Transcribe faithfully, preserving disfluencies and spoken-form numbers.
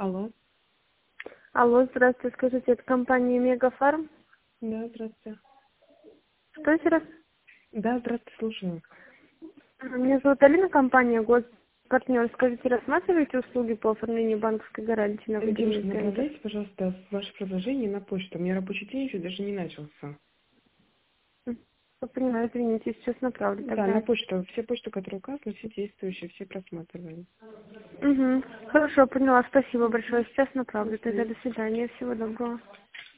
Алло. Алло, здравствуйте, скажите, это компания Мегафарм? Да, здравствуйте. Что еще раз? Да, здравствуйте, слушаю. Меня зовут Алина, компания Госпартнер. Скажите, рассматриваете услуги по оформлению банковской гарантии на выделенный Девушка, центр? направляйте, пожалуйста, ваше предложение на почту. У меня рабочий день еще даже не начался. Я понимаю, извините, сейчас направлю Да, на тогда. почту. Все почты, которые указаны, все действующие, все просматриваем. Угу. Хорошо, поняла, спасибо большое. Сейчас направлю. До Тогда свидания. до свидания, всего доброго.